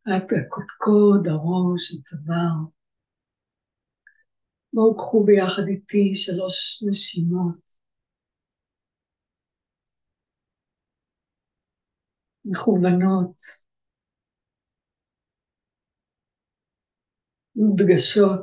הקודקוד, הראש, הצוואר. בואו קחו ביחד איתי 3 נשימות מכוונות, מודגשות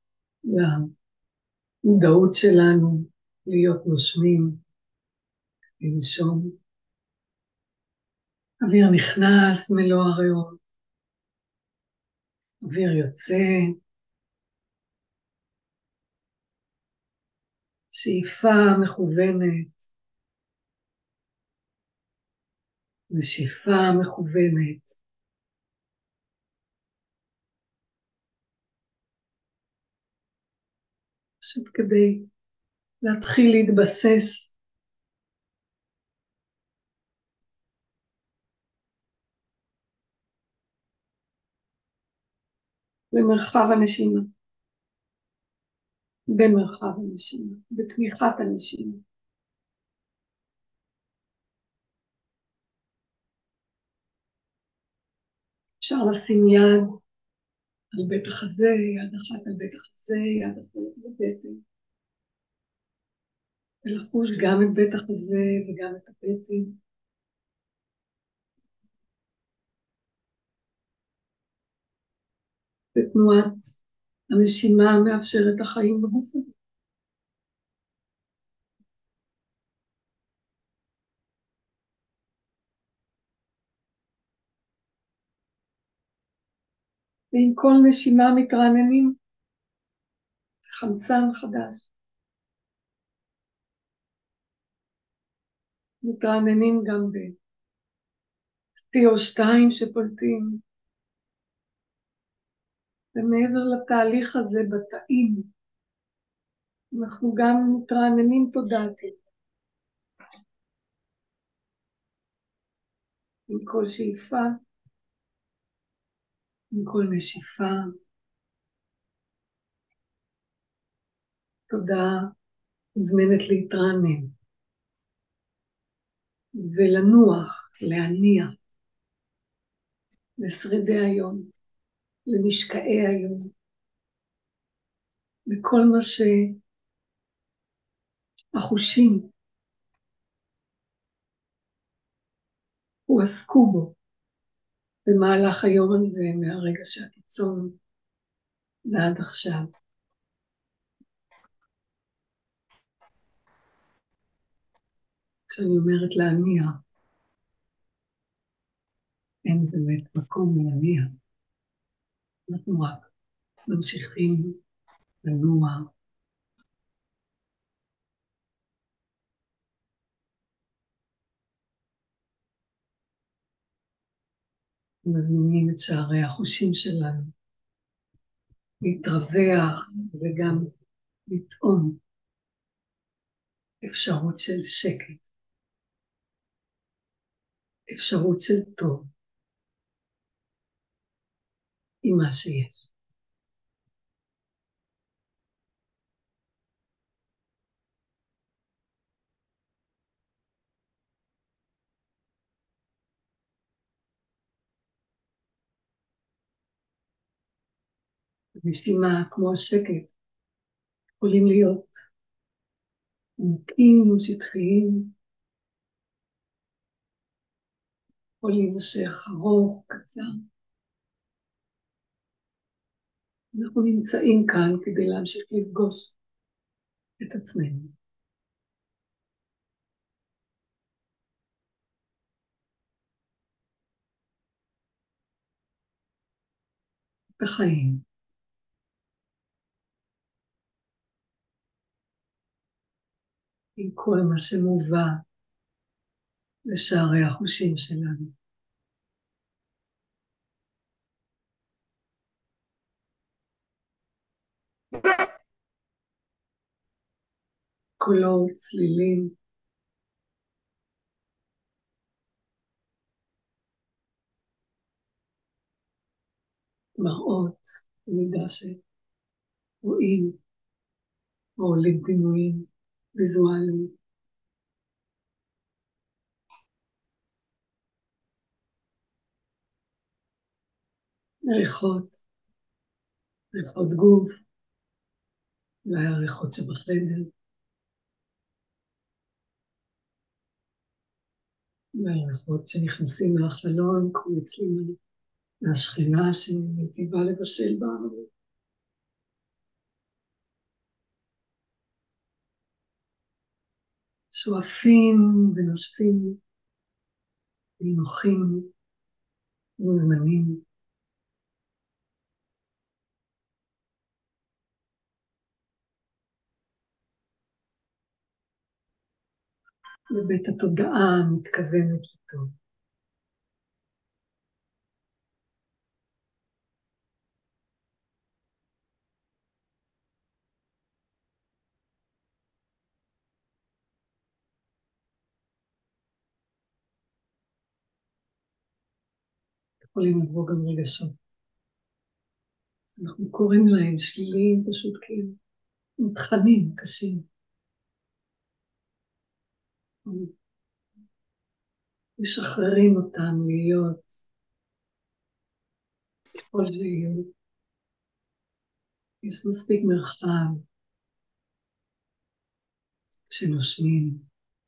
למודעות שלנו להיות נושמים, לנשום. אוויר נכנס מלוא הריאות, אוויר יוצא, שאיפה מכוונת, ושאיפה מכוונת. פשוט כדי להתחיל להתבסס למרחב הנשימה, במרחב הנשימה, בתמיכת הנשימה. אפשר לשים יד על בית החזה, יד אחת על בית החזה, יד אחת בבטן. ולחוש גם את בית החזה וגם את הבטן. ותנועת הנשימה מאפשרת החיים בגוף הזה. ועם כל נשימה מתרעננים חמצן חדש. מתרעננים גם ב-CO2 שפולטים. ומעבר לתהליך הזה בתאים, אנחנו גם מתרעננים תודעתית. עם כל שאיפה, עם כל נשיפה. תודעה מוזמנת להתרענן. ולנוח, להניח, לשרידי היום, למשקעי היום, לכל מה שהחושים הועסקו בו במהלך היום הזה, מהרגע שהקיצון ועד עכשיו. כשאני אומרת להניח, אין באמת מקום להניח. אנחנו רק ממשיכים לנוע. מזמינים את שערי החושים שלנו להתרווח וגם לטעום אפשרות של שקט, אפשרות של טוב עם מה שיש. נשימה כמו השקט יכולים להיות עמוקים ושטחיים, יכול להימשך ארוך, קצר. אנחנו נמצאים כאן כדי להמשיך לפגוש את עצמנו. את החיים. עם כל מה שמובא לשערי החושים שלנו. קולות, צלילים, מראות, במידה שרואים או עולים דימויים ויזואליים. ריחות, ריחות גוף, והריחות שבחדר, והריחות שנכנסים מהחלון, כמו אצלי מהשכנה שטבעה לבשל בה, שואפים ונושפים, נינוחים, מוזמנים. לבית התודעה מתכוונת לטוב. יכולים לבוא גם רגשות. אנחנו קוראים להם שליליים, פשוט כאילו, תכנים קשים. משחררים אותם להיות ככל שיהיו. יש מספיק מרחב שנושמים,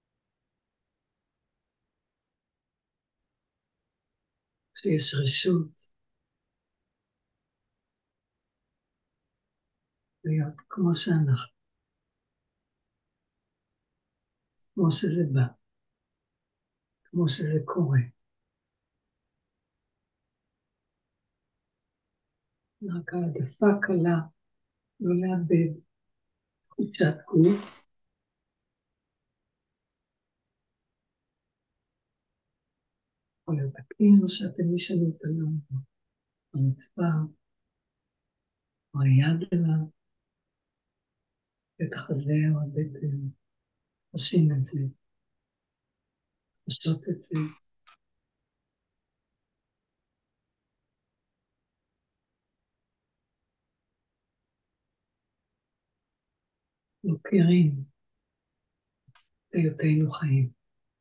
שיש רשות להיות כמו שאנחנו, כמו שזה בא, כמו שזה קורה. רק העדפה קלה, לא לאבד תחושת גוף, או להיות הקיר שאתם נשענות עליו, הרצפה, או היד עליו, בית החזה או הבטן, חשים את זה, חשות את זה, מוכירים את היותנו חיים.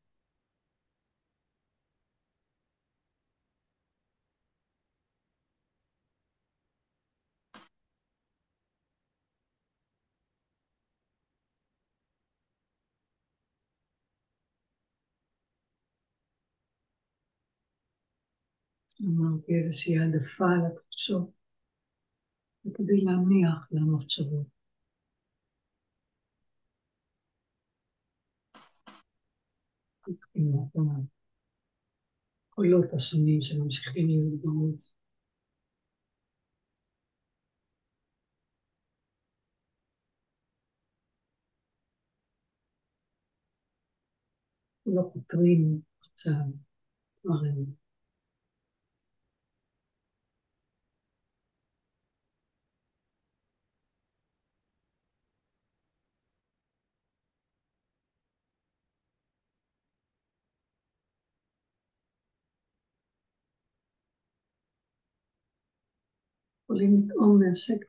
אמרתי איזושהי העדפה על התחושות, וכדי להניח למחשבות. מבחינת הקולות השונים שממשיכים להיות בראש. לא פותרים עכשיו דברים. יכולים לטעום מהשקט,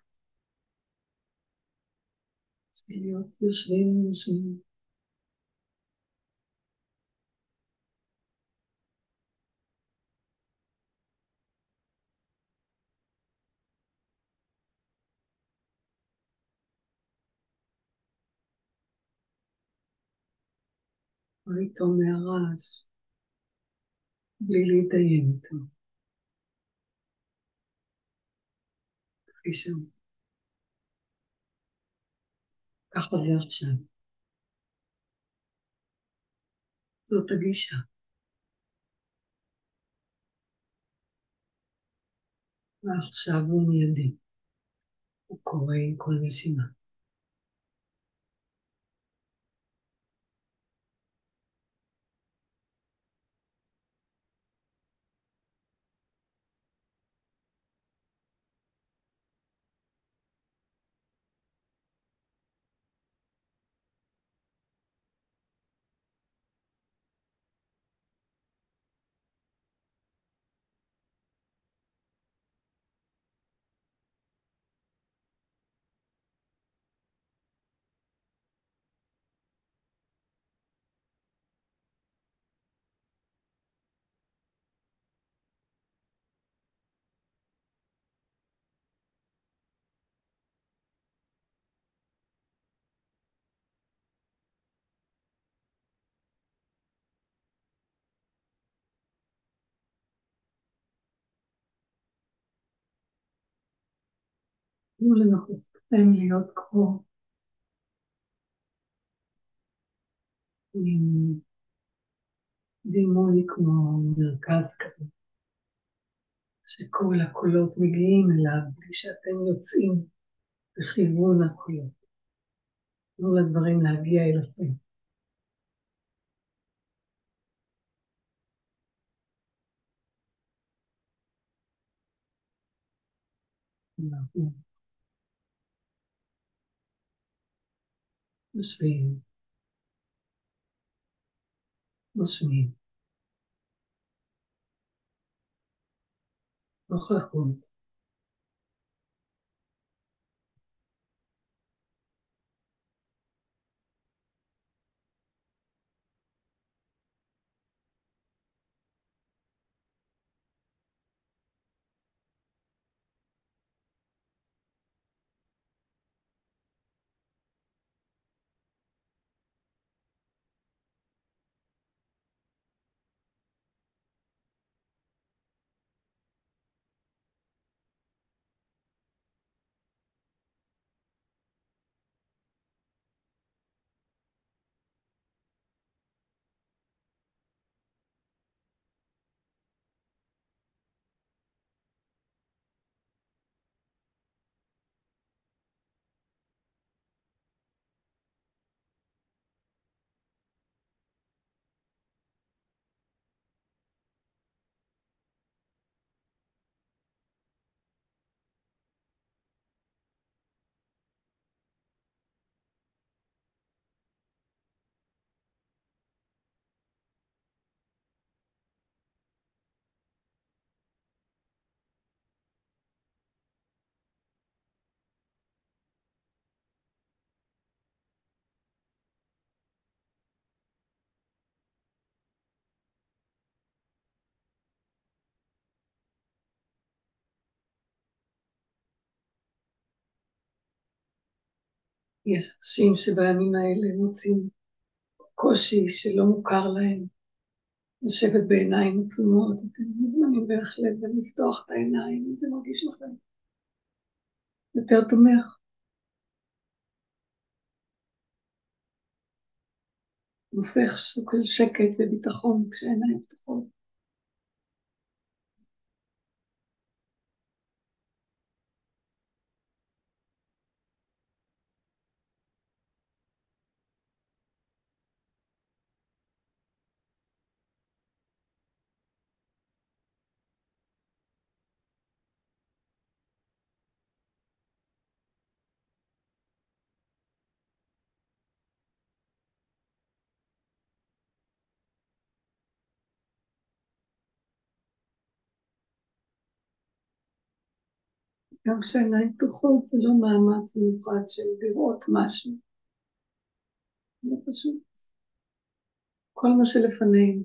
להיות יושבים ונשמים. או לטעום מהרעש, בלי להתדיין איתו. כפי שהוא. ככה זה עכשיו. זאת הגישה. ועכשיו הוא מיידי. הוא קורא עם כל נשימה. תנו לנוכחותכם להיות כמו מין דימוי, כמו מרכז כזה, שכל הקולות מגיעים אליו בלי שאתם יוצאים בכיוון הקולות. תנו לדברים להגיע אליכם. אנחנו יושבים, נושמים, נוכחות. יש אנשים שבימים האלה מוצאים קושי שלא מוכר להם לשבת בעיניים עצומות. אתם מוזמנים בהחלט ולפתוח את העיניים, אם זה מרגיש לכם יותר תומך. נוסח סוג של שקט וביטחון כשהעיניים פתוחות. גם כשהעיניים פתוחות זה לא מאמץ מיוחד של לראות משהו, זה פשוט כל מה שלפנינו.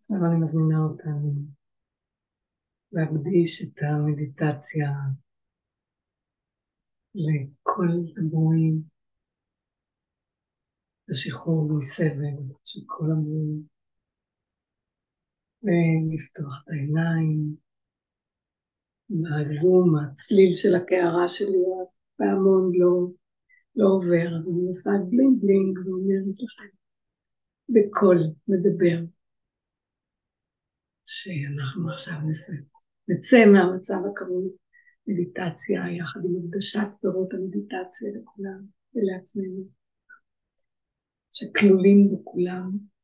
עכשיו אני מזמינה אותנו להקדיש את המדיטציה לכל הברואים, לשחרור מסבל של כל הברואים, ולפתוח את העיניים, והזום, הצליל של הקערה שלי, הפעמון לא עובר, אז אני עושה בלינג בלינג ואומרת לכם, בקול מדבר, שאנחנו עכשיו נצא מהמצב הקרוב, מדיטציה יחד עם הקדשת פירות המדיטציה לכולם ולעצמנו, שכלולים בכולם.